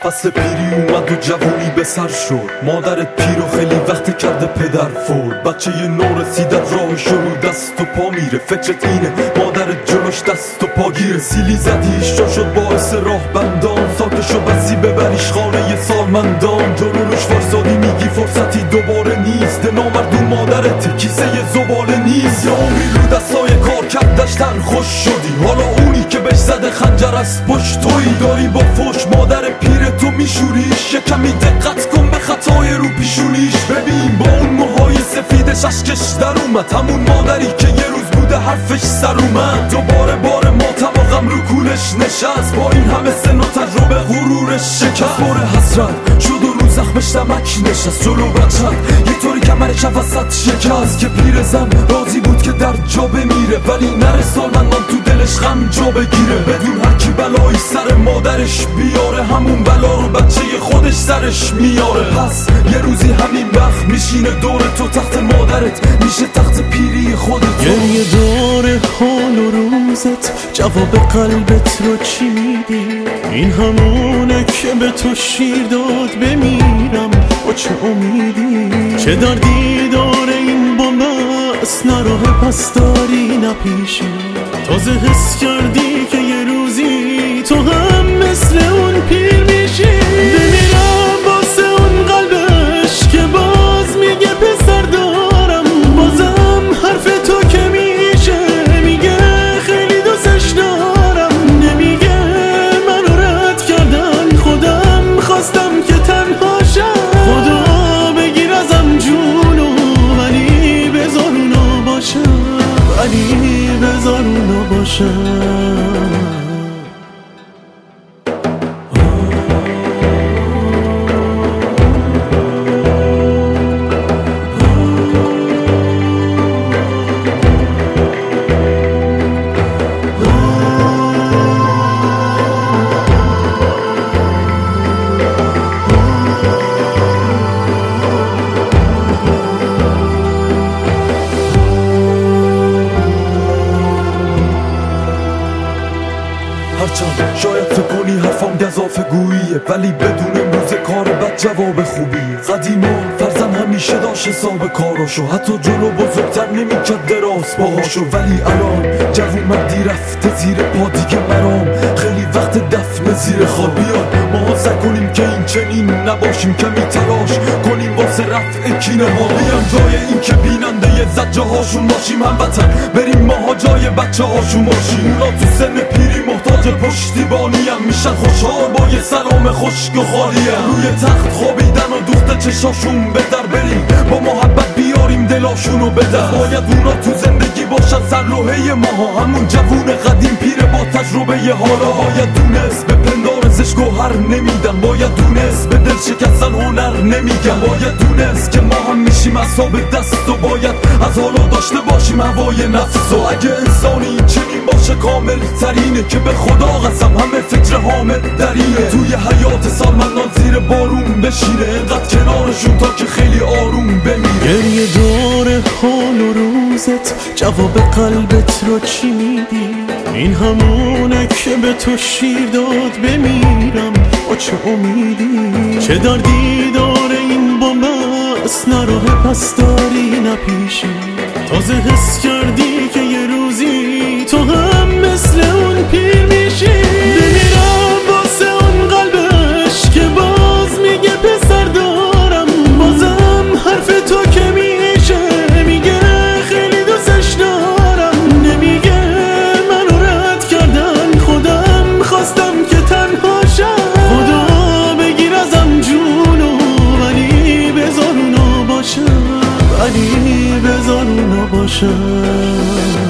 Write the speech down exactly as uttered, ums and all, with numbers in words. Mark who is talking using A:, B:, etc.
A: فصل پیری اومد و جوونی به سر شد. مادرت پیر و خیلی وقت کرده پدر فول. بچه یه نو رسیدت راهشو رو دست و پا میره. فکرت اینه مادرت جلوش دست و پا گیره. سیلی زدیش چون شد باعث راه بندان. ساکشو بسی ببریش خانه ی سالمندان. جلوش فرسادی میگی فرصتی دوباره نیست. نامردون مادرت کیسه ی زباله نیست. یا عمری رو دستای کار کردش تر خوش شدی. حالا اونی که بهش زده خنجر از پشت تویی. داری با فوش مادر پیر تو میشوریش. یه کمی دقت کن به خطای رو پیشونیش. ببین با اون موهای سفیدش اشکش در اومد. همون مادری که یه روز بوده حرفش سر اومد. دوباره بار ماتم و غم رو کولش نشست. با این همه سن و تجربه غرورش شکست. بار حسرت شد و رو زخمش نمک نشست. جلو بچت یه طوری کمرش وسط شکست. که پیر زن راضی بود که در جا بمیره. ولی نره سالمندان تو دلش غم جا بگیره. بدون هر کی بلایی سر مادرش بیاره. همون بلا رو بچه خودش سرش میاره. پس یه روزی همین وقت میشینه دور تو. تخت مادرت میشه تخت پیری خودت.
B: گریه دور حال و روزت. جواب قلبت رو چی میدی؟ این همونه که به تو شیر داد بمیرم با چه امیدی؟ چه دردی داره این با مست نراه پس داری نپیشی. تازه حس کردی که یه روزی تو هم مثل اون پیر میشی. بمیرم واسه اون قلبش که باز میگه پسر دارم. بازم حرف تو که میشه میگه خیلی دوستش دارم. نمیگه منو رد کردن خودم خواستم که تنها شم. خدا بگیر ازم جونو ولی بذار اونو باشم. ولی بذار اونو باشم.
A: هرچند شاید فکر کنی حرفم گزافه گوییه. ولی بدون امروز کار بد جواب خوبی. قدیما فرزن همیشه داشت حساب کاراشو. حتی جلو بزرگتر نمیکرد دراز باهاشو. ولی الان جوون مردی رفته زیر پا دیگه مرام. خیلی وقت دفن زیر خواب. بیاد ما سعی کنیم که این چنین نباشیم. کمی تلاش کنیم واسه رفع کینه ها. بیان جای این که بیننده زجه هاشون باشیم. هموطن بریم ماها جای بچه هاشون باشیم. اونا تو سن پیری محتاج پشتیبانی هم میشن خوشحال با یه سلام خشک و خالی هم. روی تخت خوابیدن و دوخته چشاشون به در بریم. با محبت بیاریم دلاشونو به در. باید اونا تو زندگی باشن سرلوحه ماها. همون جوون قدیم پیر با تجربه ی حالا. باید دونست به پندار زش گوهر نمیدن. باید دونست به دل شکستن هنر نمیگن. باید دونست که ما هم میشیم اصحاب دست. و باید از حالا داشته باشیم هوای نفس. و اگه انسانی چنین باشه کامل ترینه. که به خدا قسم همه فکر حامد درینه. توی حیات سالمندان زیر بارون بشینه. انقدر کنارشون تا که خیلی آروم بمیره.
B: گریه دور حال و روزت. جواب قلبت رو چی میدی؟ این همونه که به تو شیر داد بمیرم با چه امیدی؟ چه دردی داره این با مست نراه پس داری نپیشی. تازه حس کردی که یه روزی تو هم مثل اون پیر میشی. بمیرم واسه اون قلبش که باز میگه پسر دارم. بازم حرف تو که میشه میگه خیلی دوستش دارم. نمیگه منو رد کردن خودم خواستم که تنها شم. خدا بگیر ازم جونو ولی بذار اونو باشم. ولی بذار اونو باشم.